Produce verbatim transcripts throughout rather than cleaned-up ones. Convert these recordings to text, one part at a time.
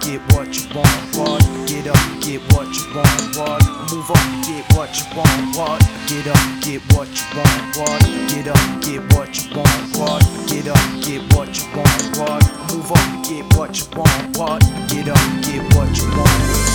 get what you want, what? Get up, get what you want, what? Move up, get what you want, what? Get up, get what you want, what? Get up, get what you want, what? Get up, get what you want, what? Move up, get what you want, what? Get up, get what you want.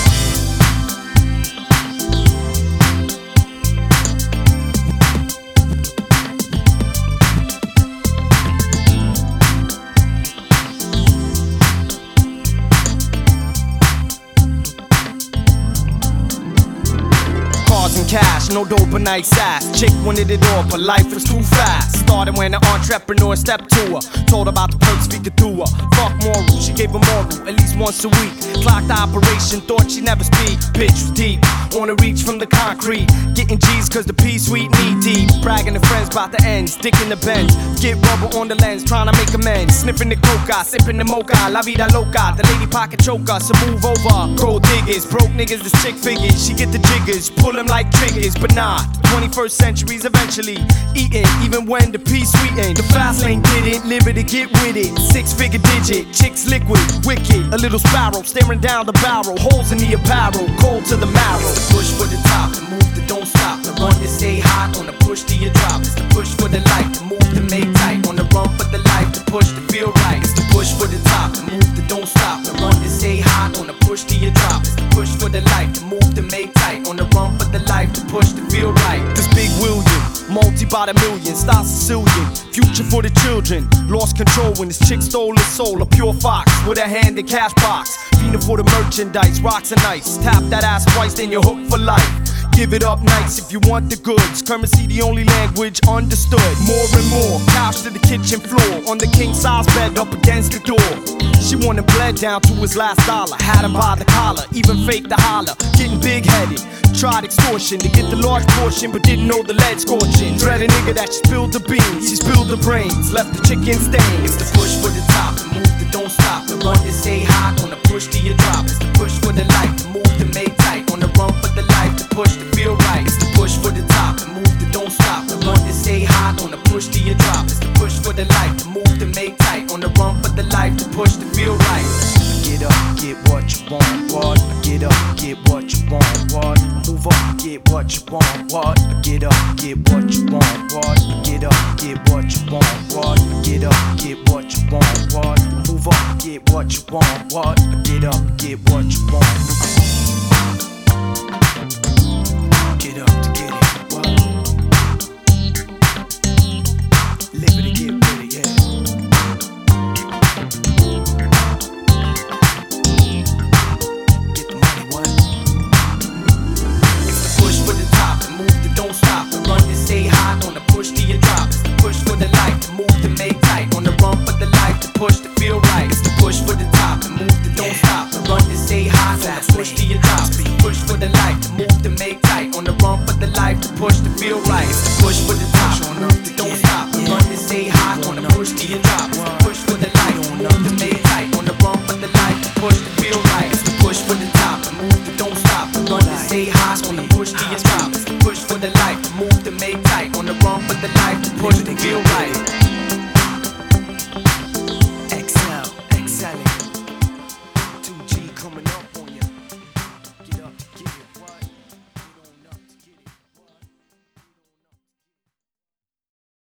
And cash, no dope or nice ass. Chick wanted it all, but life was too fast. Started when an entrepreneur stepped to her, told about the perks speaking through her. Fuck moral, she gave a moral at least once a week. Clocked the operation, thought she'd never speak. Bitch was deep, wanna reach from the concrete. Getting G's cause the P sweet knee deep. Bragging to friends about the ends, dick in the bends. Get rubber on the lens, trying to make amends. Sniffing the coca, sipping the mocha, la vida loca. The lady pocket choker, so move over. Gold diggers, broke niggas, this chick figures. She get the jiggers, pull them like triggers, but nah, twenty-first century's eventually eating, even when the P sweeten. The fast lane didn't live it to get with it. Six figure digit, chicks liquid, wicked. A little sparrow staring down the barrel, holes in the apparel, cold to the marrow. It's the push for the top, the move that don't stop. The run to stay hot, on the push to your drop. It's the push for the life, the move to make tight. On the run for the life, the push to feel right. It's the push for the top, the move that don't stop. The run to stay hot, on the push to your drop. It's the push for the life, the move to make tight. On the run for the life, the push to feel right. This big William, multi by the million, style Sicilian, future for the children. Lost control when this chick stole his soul. A pure fox with a hand in cash box. Fiending for the merchandise, rocks and ice. Tap that ass twice, then you're hooked for life. Give it up nice if you want the goods. Currency the only language understood. More and more, couch to the kitchen floor. On the king size bed up against the door. She wanted bled down to his last dollar. Had him by the collar, even faked the holler. Getting big headed, tried extortion to get the large portion, but didn't know the lead scorching. Dread a nigga that she spilled the beans, she spilled the brains, left the chicken stains. It's the push for the top, the move that don't stop. The run to stay hot, on the push to your drop. It's the push for the life, the move to make tight. On the run for the life, the push to feel right. It's the push for the top, the move that don't stop. The run to stay hot, on the push to your drop. It's the push for the life, the move to make tight. On the run for the life, the push to feel right. Get up, get what you want, what? Get up, get what you want, what? Move up, get what you want, what? Get up, get what you want, what? Get up, get what you want, what? Get up, get what you want, what? Move up, get what you want, what? Get up, get what you want. Get up to get it, what? Live it to get with it, yeah. Push to your drop, it's the push for the life, the move to make tight. On the run for the life, the push to feel right. It's the push for the top, the move that don't stop. The run to stay hot, on the push to your drop. It's the push for the life, the move to make tight. On the run for the life, the push to feel right. It's the push for the top, the move that don't stop. The run to stay hot, on the push to your drop. It's the push for the life, the move to make tight. On the run for the life, the push to feel right. It's the push for the top, the move that don't stop. The run to stay hot, on the push to your drop. It's the push for the life, the move to make tight. On the run for the life, the push to feel right.